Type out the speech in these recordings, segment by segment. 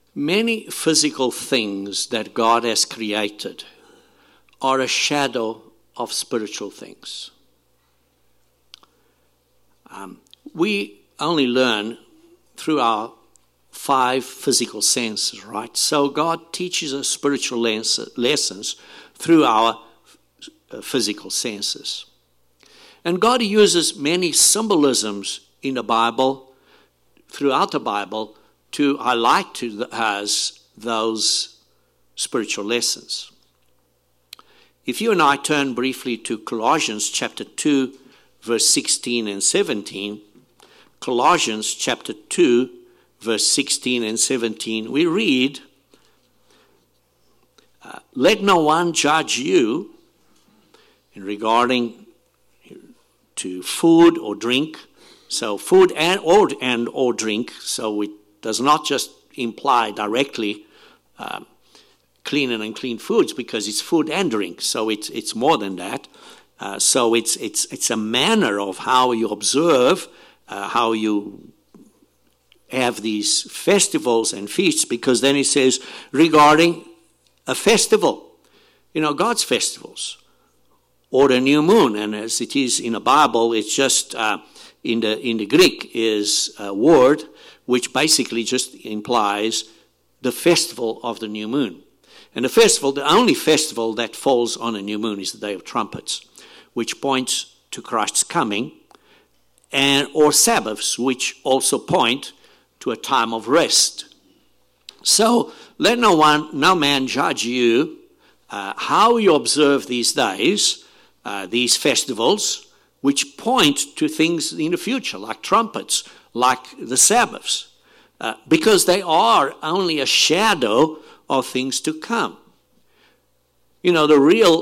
Many physical things that God has created are a shadow of spiritual things. We only learn through our 5 physical senses, right? So God teaches us spiritual lessons through our physical senses. And God uses many symbolisms in the Bible, throughout the Bible, to highlight to us those spiritual lessons. If you and I turn briefly to Colossians chapter 2, verse 16 and 17, Colossians chapter 2, verse 16 and 17, we read, let no one judge you in regarding to food or drink. So food or drink, so it does not just imply directly clean and unclean foods, because it's food and drink. So it's more than that. So it's a manner of how you observe, how you have these festivals and feasts, because then it says regarding a festival, God's festivals, or the new moon, and as it is in the Bible, it's just in the Greek is a word which basically just implies the festival of the new moon. And the only festival that falls on a new moon is the Day of Trumpets, which points to Christ's coming, or Sabbaths, which also point to a time of rest. So let no man judge you how you observe these days, these festivals, which point to things in the future, like trumpets, like the Sabbaths, because they are only a shadow of things to come. The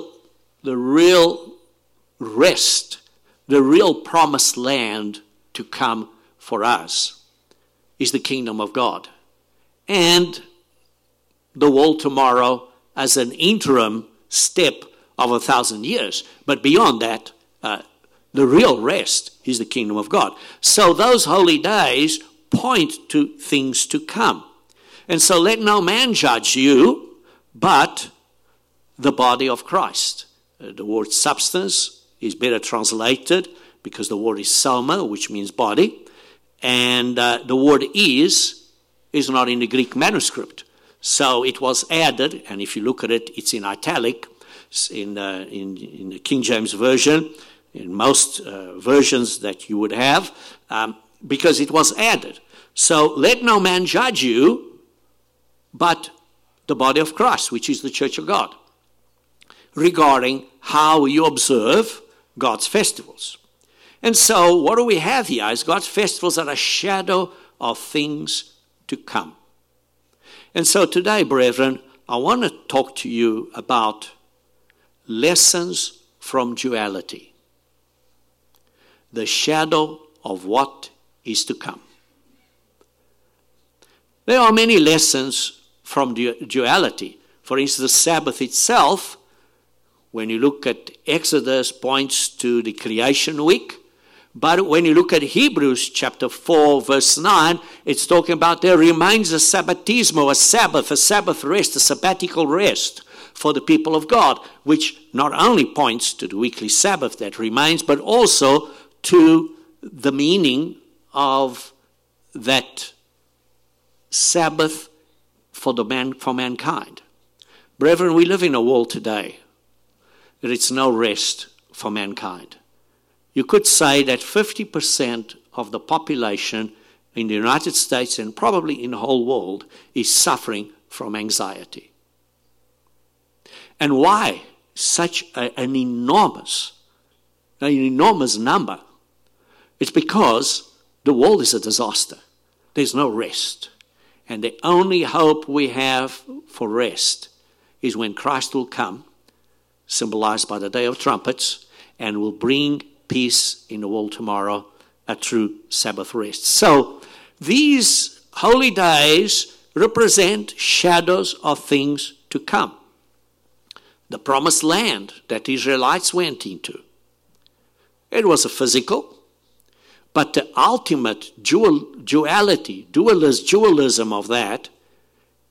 real rest, the real promised land to come for us is the kingdom of God. And the world tomorrow as an interim step of 1,000 years. But beyond that, the real rest is the kingdom of God. So those holy days point to things to come. And so let no man judge you, but the body of Christ. The word substance is better translated because the word is soma, which means body. And the word is not in the Greek manuscript. So it was added, and if you look at it, it's in italic in the King James Version, in most versions that you would have, because it was added. So let no man judge you, but the body of Christ, which is the church of God, regarding how you observe God's festivals. And so what do we have here? Is God's festivals are a shadow of things to come. And so today, brethren, I want to talk to you about lessons from duality, the shadow of what is to come. There are many lessons from duality. For instance, the Sabbath itself, when you look at Exodus, points to the creation week. But when you look at Hebrews chapter 4, verse 9, it's talking about there remains a sabbatismo, a Sabbath rest, a sabbatical rest for the people of God, which not only points to the weekly Sabbath that remains, but also to the meaning of that Sabbath for mankind. Brethren, we live in a world today that it's no rest for mankind. You could say that 50% of the population in the United States and probably in the whole world is suffering from anxiety. And why such an enormous number? It's because the world is a disaster. There's no rest. And the only hope we have for rest is when Christ will come, symbolized by the Day of Trumpets, and will bring peace in the world tomorrow, a true Sabbath rest. So these holy days represent shadows of things to come. The promised land that the Israelites went into. It was a physical, but the ultimate dualism of that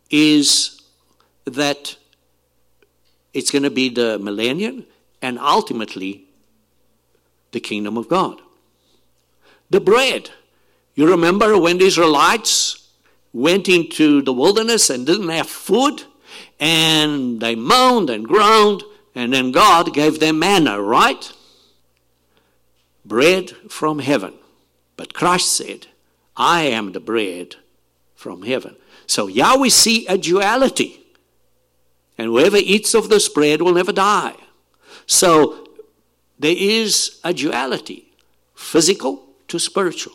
is that it's going to be the millennium and ultimately the kingdom of God. The bread. You remember when the Israelites went into the wilderness and didn't have food, and they moaned and groaned, and then God gave them manna, right? Bread from heaven. But Christ said, I am the bread from heaven. So here we see a duality. And whoever eats of this bread will never die. So there is a duality, physical to spiritual.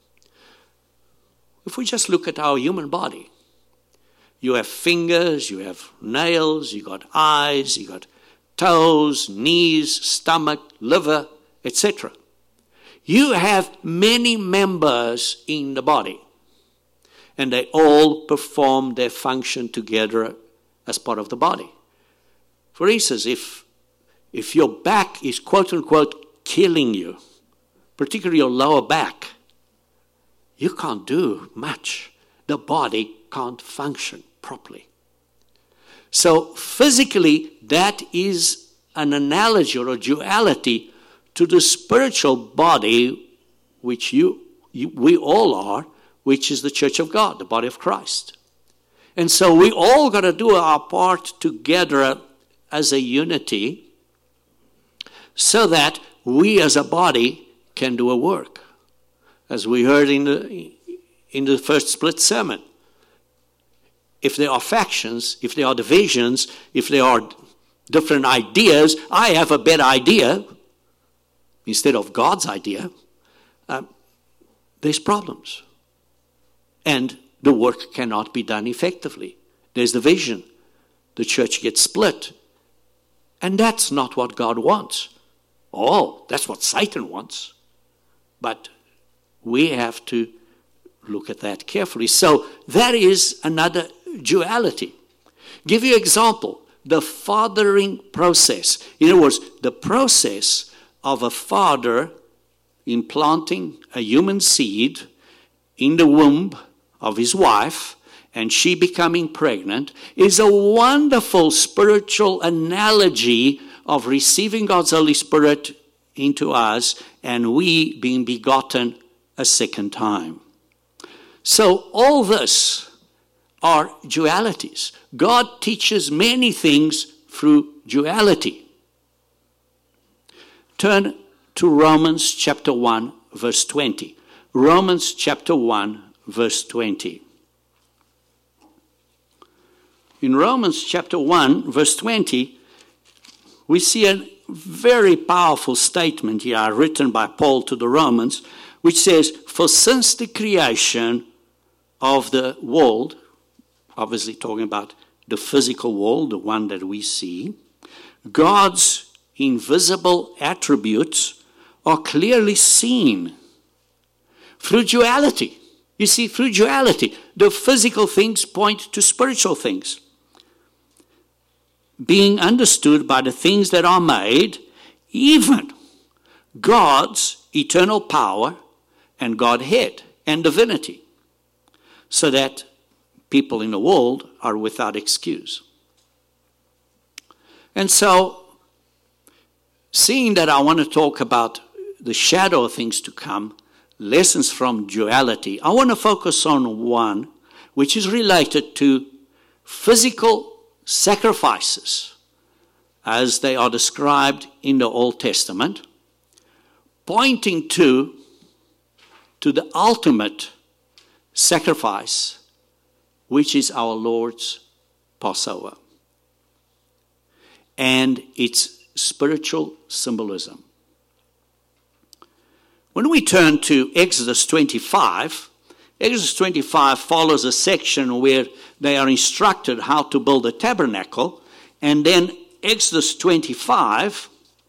If we just look at our human body, you have fingers, you have nails, you got eyes, you got toes, knees, stomach, liver, etc. You have many members in the body, and they all perform their function together as part of the body. For instance, if your back is quote-unquote killing you, particularly your lower back, you can't do much. The body can't function properly. So physically, that is an analogy or a duality to the spiritual body, which we all are, which is the church of God, the body of Christ. And so we all got to do our part together as a unity so that we as a body can do a work. As we heard in the first split sermon. If there are factions, if there are divisions, if there are different ideas, I have a better idea instead of God's idea, there's problems. And the work cannot be done effectively. There's division. The church gets split. And that's not what God wants. Oh, that's what Satan wants. But we have to look at that carefully. So that is another duality. Give you an example. The fathering process. In other words, the process of a father implanting a human seed in the womb of his wife and she becoming pregnant is a wonderful spiritual analogy of receiving God's Holy Spirit into us and we being begotten a second time. So all this are dualities. God teaches many things through duality. Turn to Romans chapter 1, verse 20. Romans chapter 1, verse 20. In Romans chapter 1, verse 20, we see a very powerful statement here written by Paul to the Romans, which says, for since the creation of the world, obviously talking about the physical world, the one that we see, God's invisible attributes are clearly seen through duality. You see, through duality, the physical things point to spiritual things, being understood by the things that are made, even God's eternal power and Godhead and divinity, so that people in the world are without excuse. And so, seeing that I want to talk about the shadow of things to come, lessons from duality, I want to focus on one which is related to physical sacrifices as they are described in the Old Testament, pointing to the ultimate sacrifice, which is our Lord's Passover and its spiritual symbolism. When we turn to Exodus 25, Exodus 25 follows a section where they are instructed how to build a tabernacle, and then Exodus 25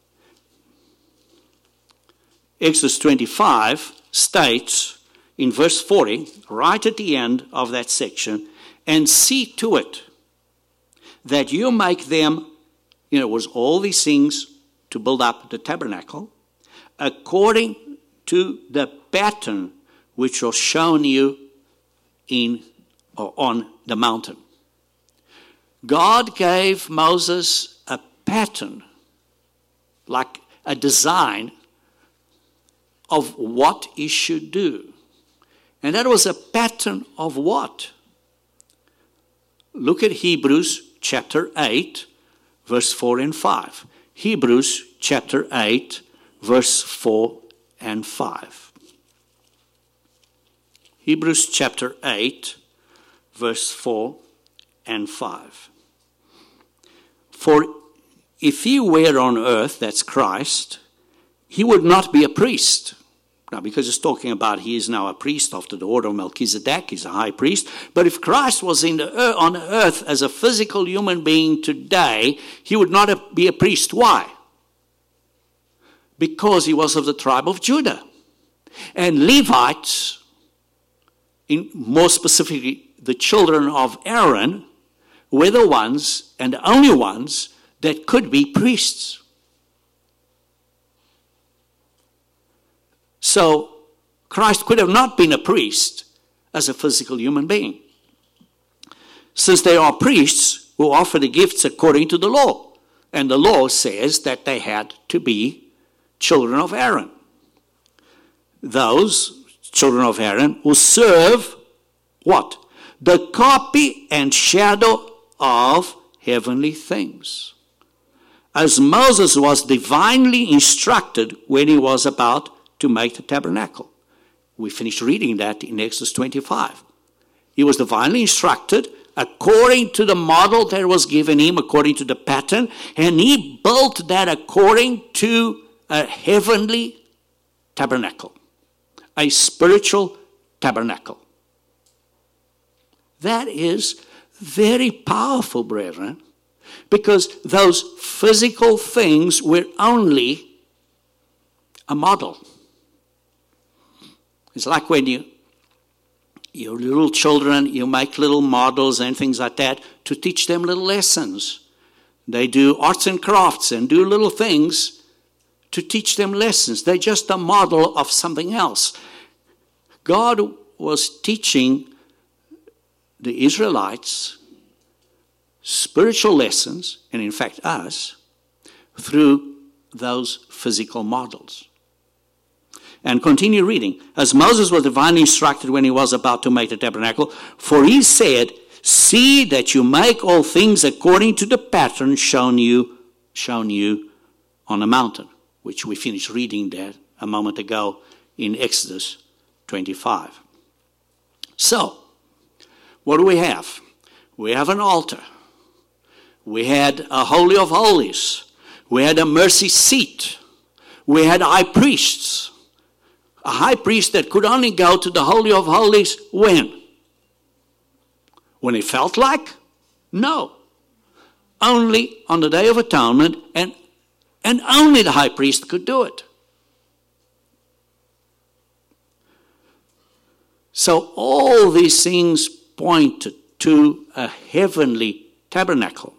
states in verse 40, right at the end of that section, and see to it that you make them, was all these things to build up the tabernacle, according to the pattern which was shown you on the mountain. God gave Moses a pattern, like a design of what he should do. And that was a pattern of what? Look at Hebrews chapter 8, verse 4 and 5. Hebrews chapter 8, verse 4 and 5. Hebrews chapter 8, verse 4 and 5. For if he were on earth, that's Christ, he would not be a priest. Now, because it's talking about he is now a priest after the order of Melchizedek, he's a high priest. But if Christ was on earth as a physical human being today, he would not be a priest. Why? Because he was of the tribe of Judah. And Levites, more specifically the children of Aaron, were the ones and the only ones that could be priests. So Christ could have not been a priest as a physical human being, since they are priests who offer the gifts according to the law. And the law says that they had to be children of Aaron. Those children of Aaron who serve what? The copy and shadow of heavenly things. As Moses was divinely instructed when he was about to make the tabernacle. We finished reading that in Exodus 25. He was divinely instructed according to the model that was given him, according to the pattern, and he built that according to a heavenly tabernacle, a spiritual tabernacle. That is very powerful, brethren, because those physical things were only a model. It's like when your little children, you make little models and things like that to teach them little lessons. They do arts and crafts and do little things to teach them lessons. They're just a model of something else. God was teaching the Israelites spiritual lessons, and in fact us, through those physical models. And continue reading. As Moses was divinely instructed when he was about to make the tabernacle, for he said, see that you make all things according to the pattern shown you on the mountain, which we finished reading there a moment ago in Exodus 25. So, what do we have? We have an altar. We had a Holy of Holies. We had a mercy seat. We had high priests. A high priest that could only go to the Holy of Holies when? When he felt like? No. Only on the Day of Atonement, and only the high priest could do it. So all these things pointed to a heavenly tabernacle.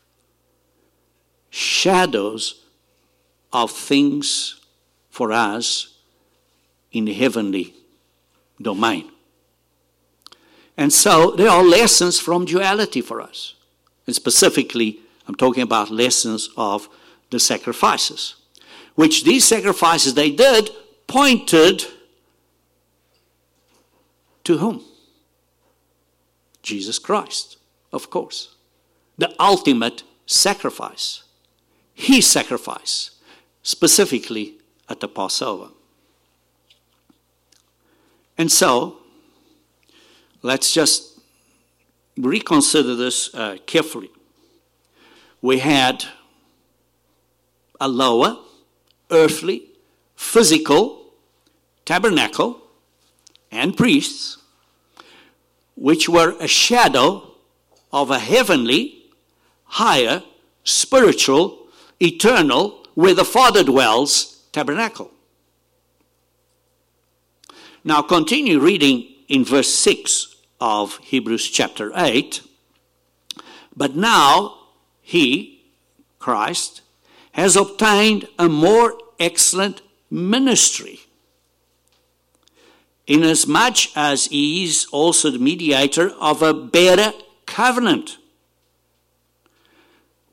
Shadows of things for us in the heavenly domain. And so there are lessons from duality for us. And specifically, I'm talking about lessons of the sacrifices. Which these sacrifices they did pointed to whom? Jesus Christ, of course. The ultimate sacrifice. His sacrifice, specifically at the Passover. And so, let's just reconsider this carefully. We had a lower, earthly, physical tabernacle and priests, which were a shadow of a heavenly, higher, spiritual, eternal, where the Father dwells, tabernacle. Now continue reading in verse 6 of Hebrews chapter 8. But now he, Christ, has obtained a more excellent ministry, inasmuch as he is also the mediator of a better covenant.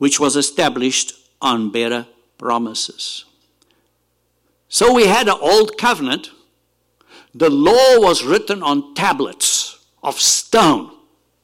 which was established on better promises. So we had an old covenant. The law was written on tablets of stone.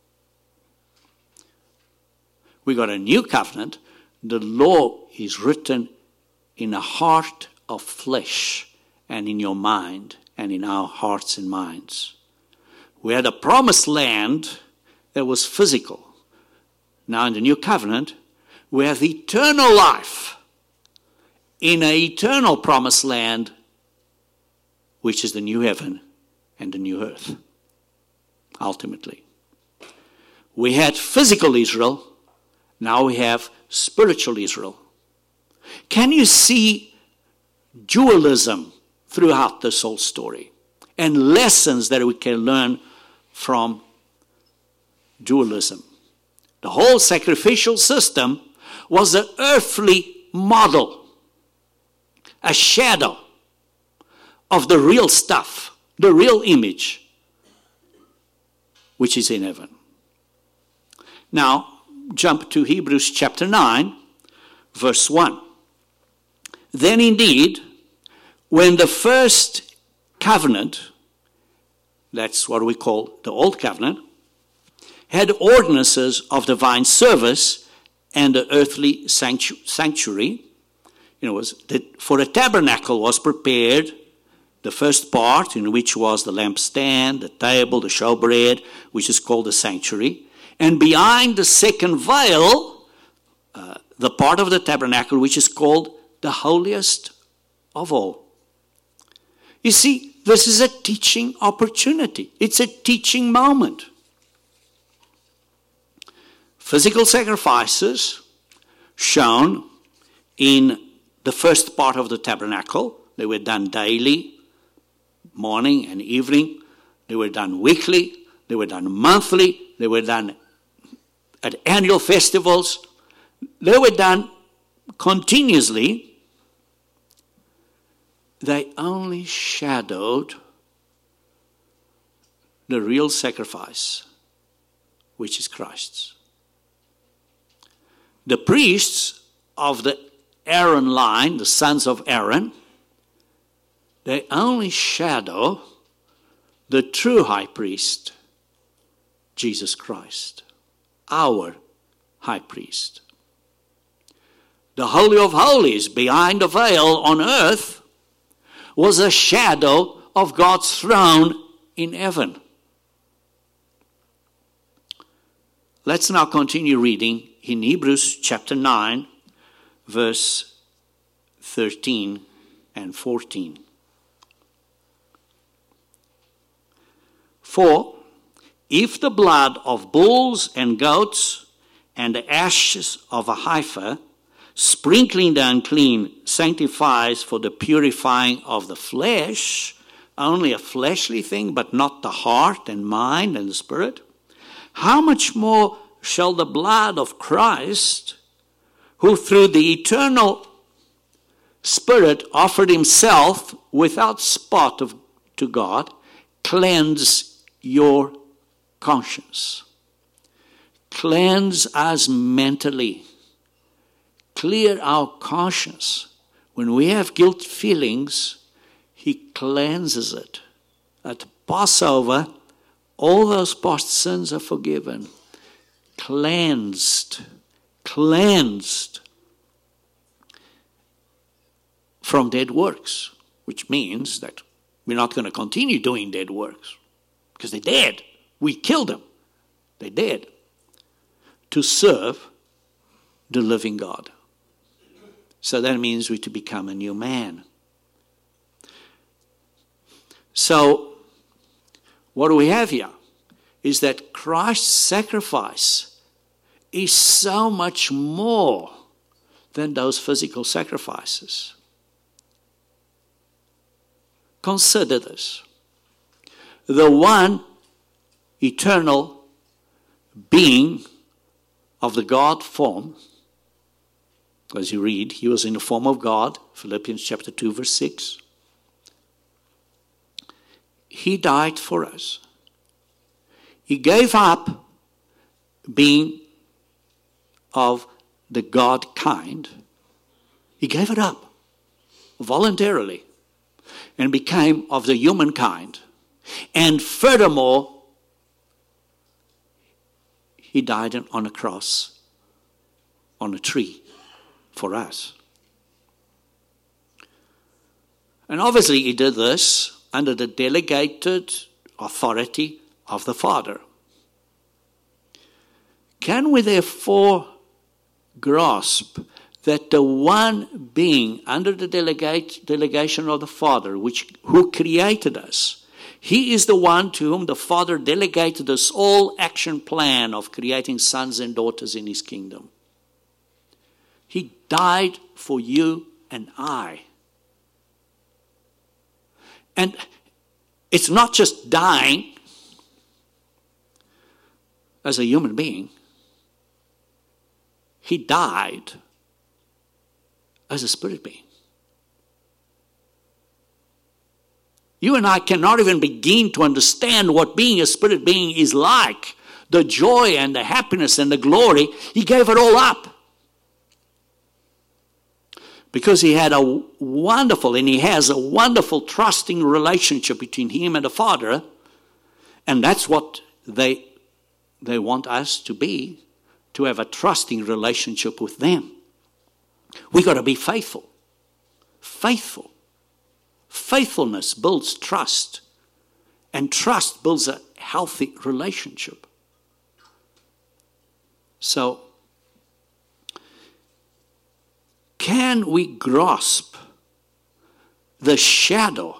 We got a new covenant. The law is written in a heart of flesh and in your mind and in our hearts and minds. We had a promised land that was physical. Now in the new covenant, we have eternal life in an eternal promised land, which is the new heaven and the new earth, ultimately. We had physical Israel. Now we have spiritual Israel. Can you see dualism throughout this whole story and lessons that we can learn from dualism? The whole sacrificial system was an earthly model, a shadow of the real stuff, the real image, which is in heaven. Now, jump to Hebrews chapter 9, verse 1. Then indeed, when the first covenant, that's what we call the old covenant, had ordinances of divine service and the earthly sanctuary, for the tabernacle was prepared, the first part, in which was the lampstand, the table, the showbread, which is called the sanctuary. And behind the second veil, the part of the tabernacle which is called the holiest of all. You see, this is a teaching opportunity. It's a teaching moment. Physical sacrifices shown in the first part of the tabernacle. They were done daily, morning and evening. They were done weekly. They were done monthly. They were done at annual festivals. They were done continuously. They only shadowed the real sacrifice, which is Christ's. The priests of the Aaron line, the sons of Aaron, they only shadow the true high priest, Jesus Christ, our high priest. The Holy of Holies behind the veil on earth was a shadow of God's throne in heaven. Let's now continue reading in Hebrews chapter 9, verse 13 and 14. For if the blood of bulls and goats and the ashes of a heifer, sprinkling the unclean, sanctifies for the purifying of the flesh, only a fleshly thing, but not the heart and mind and the spirit, how much more shall the blood of Christ, who through the eternal Spirit offered himself without spot to God, cleanse your conscience? Cleanse us mentally. Clear our conscience. When we have guilt feelings, he cleanses it. At Passover, all those past sins are forgiven. Cleansed from dead works, which means that we're not going to continue doing dead works because they're dead. We killed them. They're dead. To serve the living God. So that means we're to become a new man. So what we have here is that Christ's sacrifice is so much more than those physical sacrifices. Consider this. The one eternal being of the God form, as you read, he was in the form of God, Philippians chapter 2, verse 6. He died for us. He gave up being of the God kind, he gave it up voluntarily and became of the human kind. And furthermore, he died on a cross, on a tree, for us. And obviously he did this under the delegated authority of the Father. Can we therefore grasp that the one being under the delegation of the Father, who created us, he is the one to whom the Father delegated this whole action plan of creating sons and daughters in his kingdom? He died for you and I. And it's not just dying as a human being. He died as a spirit being. You and I cannot even begin to understand what being a spirit being is like. The joy and the happiness and the glory, he gave it all up. Because he had a wonderful, and he has a wonderful trusting relationship between him and the Father. And that's what they want us to be, to have a trusting relationship with them. We got to be faithful. Faithful. Faithfulness builds trust. And trust builds a healthy relationship. So, can we grasp the shadow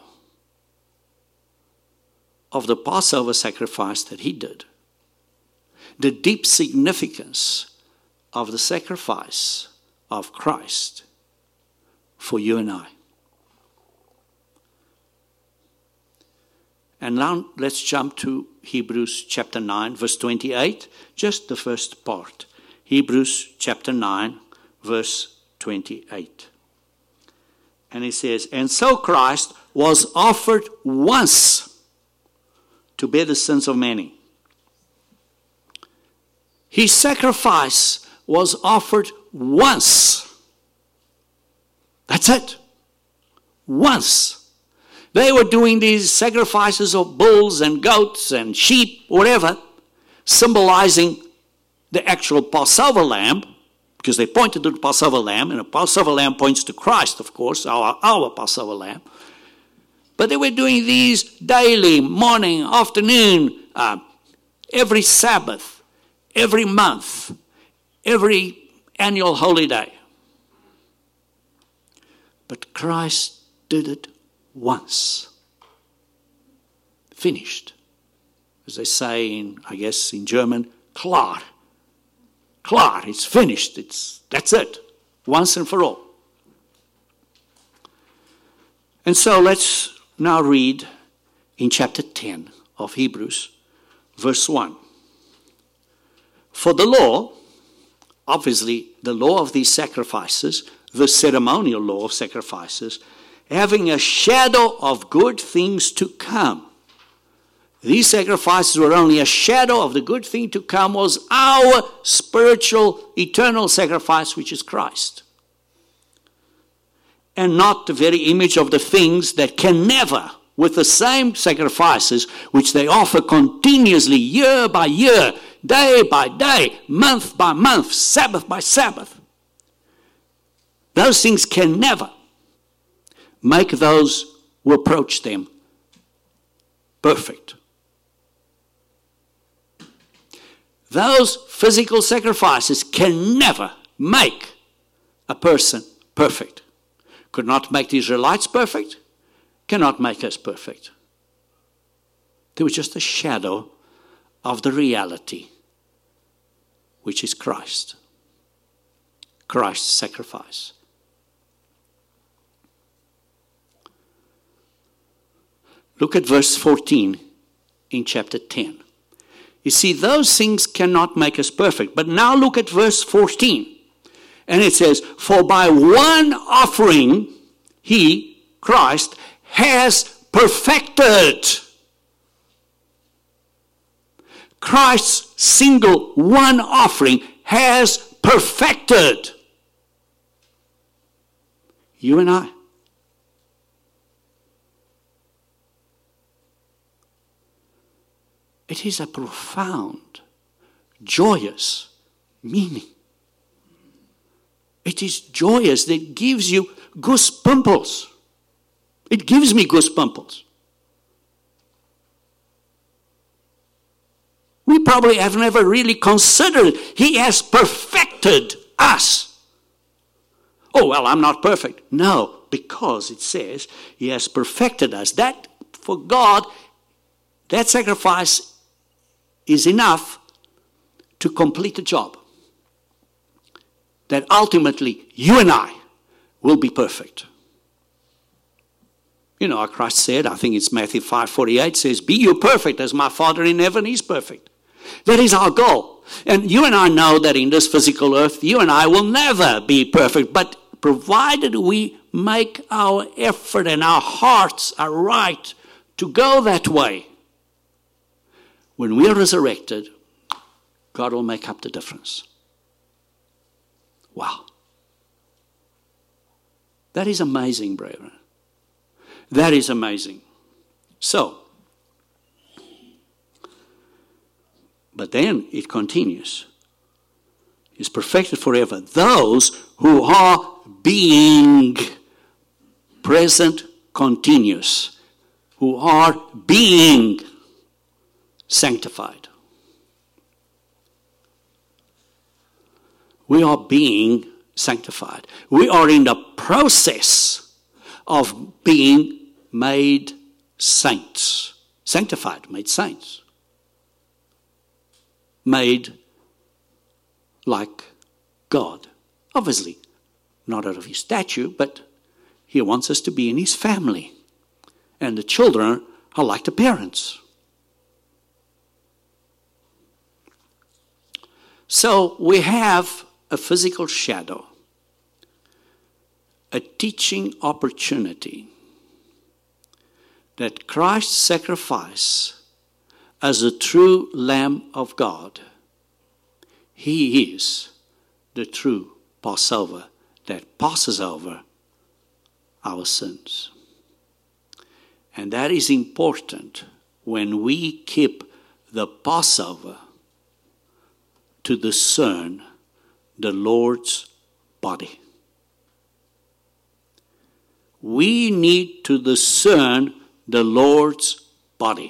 of the Passover sacrifice that he did? The deep significance of the sacrifice of Christ for you and I. And now let's jump to Hebrews chapter 9, verse 28, just the first part. Hebrews chapter 9, verse 28. And it says, and so Christ was offered once to bear the sins of many. His sacrifice was offered once. That's it. Once. They were doing these sacrifices of bulls and goats and sheep, whatever, symbolizing the actual Passover lamb, because they pointed to the Passover lamb, and the Passover lamb points to Christ, of course, our Passover lamb. But they were doing these daily, morning, afternoon, every Sabbath, every month, every annual holiday. But Christ did it once. Finished. As they say in, I guess in German, klar. Klar, it's finished. That's it. Once and for all. And so let's now read in chapter 10 of Hebrews, verse 1. For the law, obviously the law of these sacrifices, the ceremonial law of sacrifices, having a shadow of good things to come. These sacrifices were only a shadow of the good thing to come, was our spiritual, eternal sacrifice, which is Christ. And not the very image of the things that can never, with the same sacrifices which they offer continuously, year by year, day by day, month by month, Sabbath by Sabbath. Those things can never make those who approach them perfect. Those physical sacrifices can never make a person perfect. Could not make the Israelites perfect, cannot make us perfect. They were just a shadow of the reality, which is Christ. Christ's sacrifice. Look at verse 14 in chapter 10. You see, those things cannot make us perfect. But now look at verse 14. And it says, for by one offering, he, Christ, has perfected. Christ's single one offering has perfected you and I. It is a profound, joyous meaning. It is joyous that gives you goosebumples. It gives me goosebumples. We probably have never really considered He has perfected us. Oh, well, I'm not perfect. No, because it says He has perfected us. That, for God, that sacrifice is enough to complete the job. That ultimately you and I will be perfect. You know, Christ said, I think it's Matthew 5:48, says, be you perfect as my Father in heaven is perfect. That is our goal. And you and I know that in this physical earth, you and I will never be perfect. But provided we make our effort and our hearts are right to go that way, when we are resurrected, God will make up the difference. Wow. That is amazing, brethren. That is amazing. So, but then it continues. It's perfected forever. Those who are being present continuous, who are being sanctified. We are being sanctified. We are in the process of being made saints. Sanctified, made saints. Made like God. Obviously, not out of His statue, but He wants us to be in His family. And the children are like the parents. So we have a physical shadow, a teaching opportunity that Christ's sacrifice as a true Lamb of God, He is the true Passover that passes over our sins. And that is important when we keep the Passover to discern the Lord's body. We need to discern the Lord's body.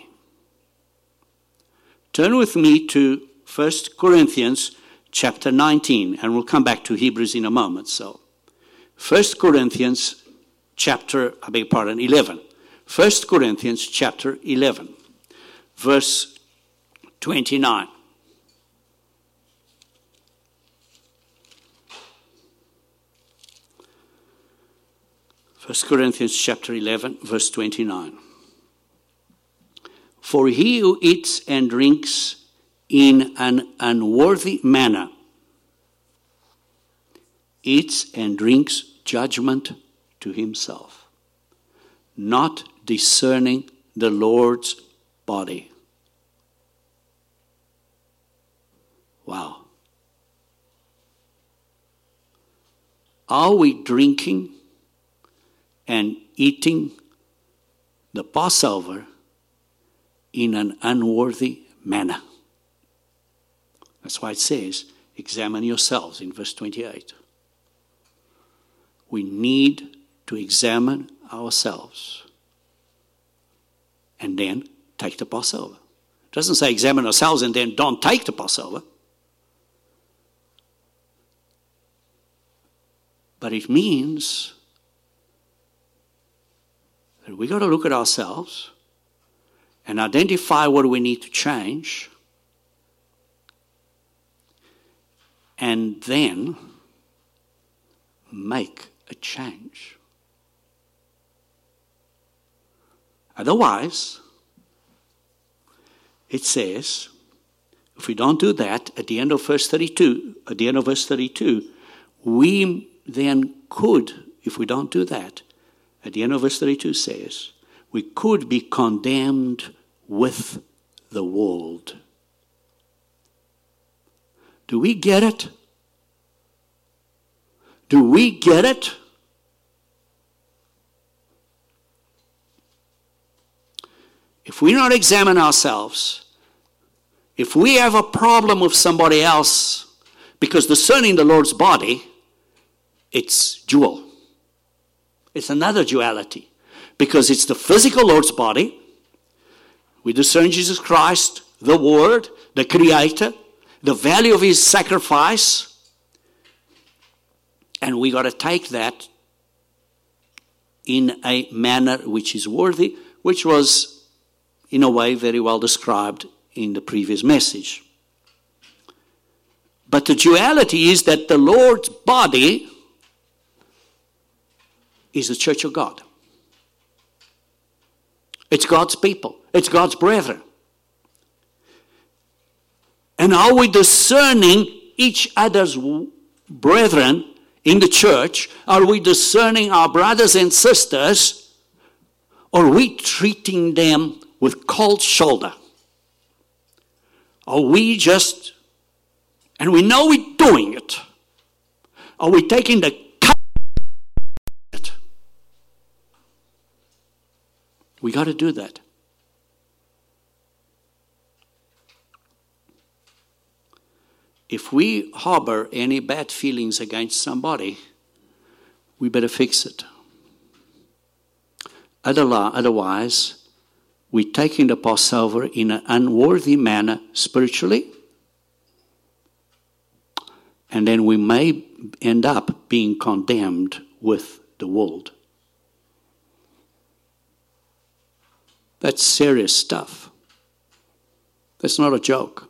Turn with me to 1 Corinthians chapter 19, and we'll come back to Hebrews in a moment. So, 1 Corinthians chapter, 11. 1 Corinthians chapter 11, verse 29. 1 Corinthians chapter 11, verse 29. For he who eats and drinks in an unworthy manner eats and drinks judgment to himself, not discerning the Lord's body. Wow. Are we drinking and eating the Passover in an unworthy manner? That's why it says, examine yourselves in verse 28. We need to examine ourselves and then take the Passover. It doesn't say examine ourselves and then don't take the Passover. But it means that we've got to look at ourselves and identify what we need to change, and then make a change. Otherwise, it says, if we don't do that, at the end of verse 32, we then could, if we don't do that, at the end of verse 32 says, we could be condemned with the world. Do we get it? Do we get it? If we not examine ourselves, if we have a problem with somebody else, because discerning the Lord's body, it's dual. It's another duality. Because it's the physical Lord's body. We discern Jesus Christ, the Word, the Creator, the value of His sacrifice. And we got to take that in a manner which is worthy, which was, in a way, very well described in the previous message. But the duality is that the Lord's body is the church of God. It's God's people. It's God's brethren. And are we discerning each other's brethren in the church? Are we discerning our brothers and sisters? Or are we treating them with cold shoulder? Are we just, and we know we're doing it, are we taking the cut? We got to do that. If we harbor any bad feelings against somebody, we better fix it. Otherwise, we're taking the Passover in an unworthy manner spiritually, and then we may end up being condemned with the world. That's serious stuff. That's not a joke.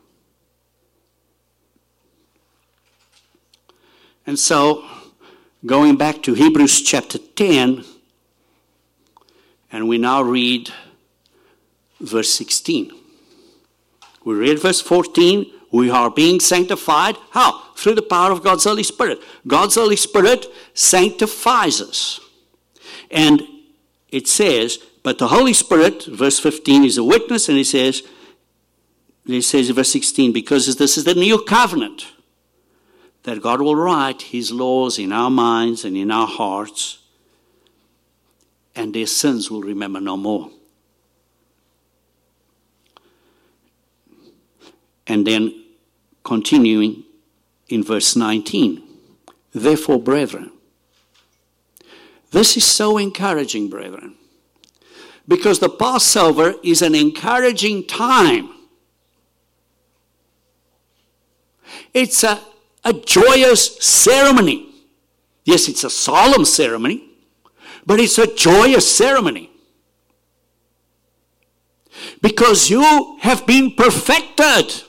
And so, going back to Hebrews chapter 10, and we now read verse 16. We read verse 14. We are being sanctified. How? Through the power of God's Holy Spirit. God's Holy Spirit sanctifies us. And it says, but the Holy Spirit, verse 15, is a witness, and it says in verse 16, because this is the new covenant, that God will write His laws in our minds and in our hearts, and their sins will remember no more. And then continuing in verse 19, therefore, brethren, this is so encouraging, brethren, because the Passover is an encouraging time. It's a joyous ceremony. Yes, it's a solemn ceremony, but it's a joyous ceremony. Because you have been perfected.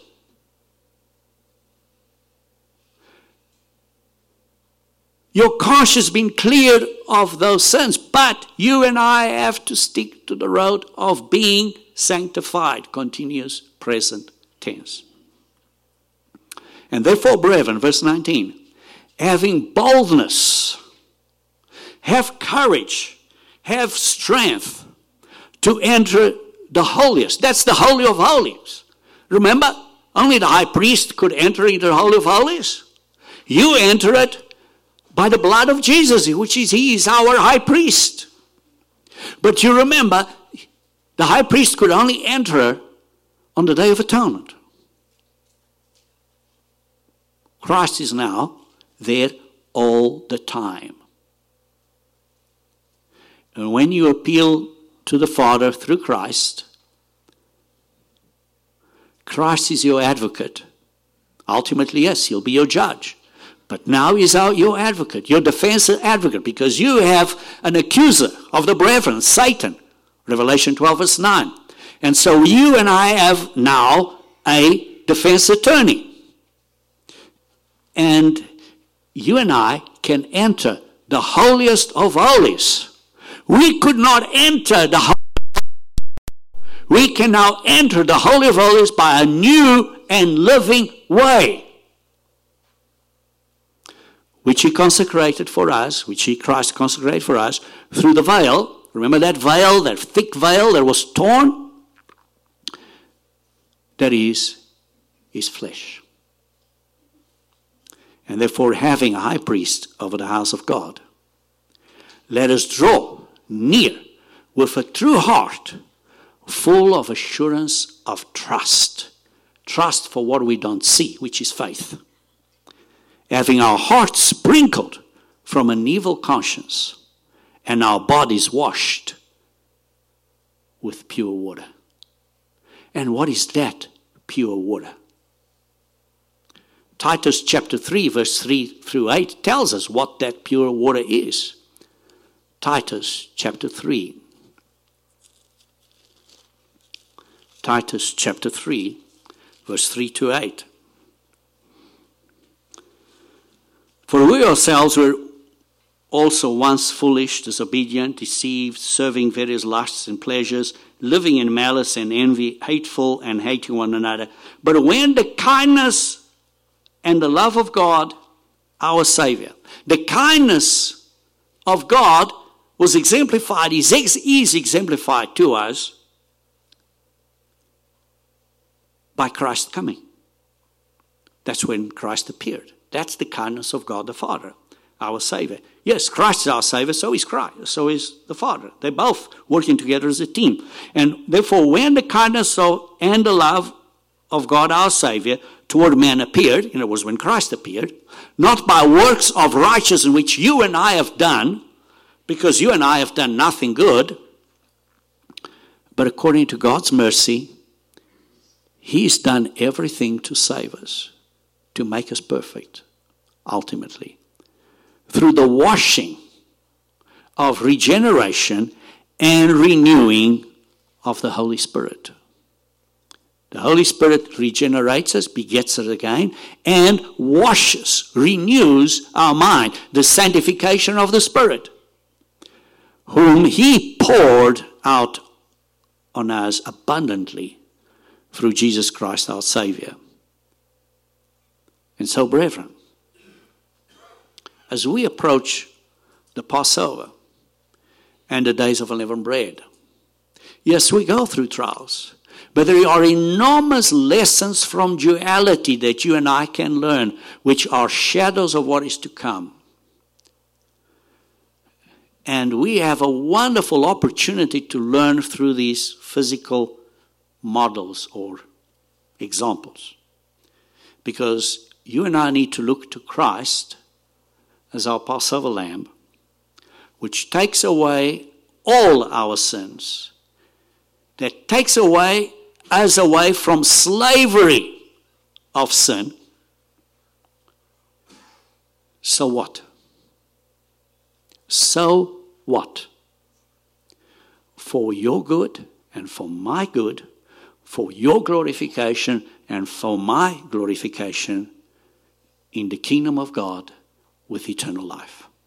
Your conscience has been cleared of those sins, but you and I have to stick to the road of being sanctified, continuous present tense. And therefore, brethren, verse 19, having boldness, have courage, have strength to enter the holiest. That's the Holy of Holies. Remember, only the high priest could enter into the Holy of Holies. You enter it by the blood of Jesus, which is He is our high priest. But you remember, the high priest could only enter on the Day of Atonement. Christ is now there all the time. And when you appeal to the Father through Christ, Christ is your advocate. Ultimately, yes, He'll be your judge. But now He's your advocate, your defense advocate, because you have an accuser of the brethren, Satan, Revelation 12 verse 9. And so you and I have now a defense attorney. And you and I can enter the holiest of holies. We could not enter the Holy of Holies. We can now enter the Holy of Holies by a new and living way, which He consecrated for us, Christ consecrated for us through the veil. Remember that veil, that thick veil that was torn? That is His flesh. and therefore having a high priest over the house of God, let us draw near with a true heart, full of assurance of trust. Trust for what we don't see, which is faith. Having our hearts sprinkled from an evil conscience and our bodies washed with pure water. And what is that pure water? Titus chapter 3, verse 3 through 8 tells us what that pure water is. Titus chapter 3. Titus chapter 3, verse 3 to 8. For we ourselves were also once foolish, disobedient, deceived, serving various lusts and pleasures, living in malice and envy, hateful and hating one another. But when the kindness and the love of God, our Savior, the kindness of God was exemplified, is exemplified to us by Christ coming. That's when Christ appeared. That's the kindness of God the Father, our Savior. Yes, Christ is our Savior, so is Christ, so is the Father. They're both working together as a team. And therefore, when the kindness and the love of God our Savior toward man appeared, and it was when Christ appeared, not by works of righteousness which you and I have done, because you and I have done nothing good, but according to God's mercy, He's done everything to save us, to make us perfect, ultimately, through the washing of regeneration and renewing of the Holy Spirit. The Holy Spirit regenerates us, begets us again, and washes, renews our mind. The sanctification of the Spirit, whom He poured out on us abundantly through Jesus Christ our Savior. And so, brethren, as we approach the Passover and the days of unleavened bread, yes, we go through trials, but there are enormous lessons from duality that you and I can learn, which are shadows of what is to come. And we have a wonderful opportunity to learn through these physical models or examples. Because you and I need to look to Christ as our Passover lamb, which takes away all our sins, that takes us away from slavery of sin. So what? So what? For your good and for my good, for your glorification and for my glorification in the kingdom of God with eternal life.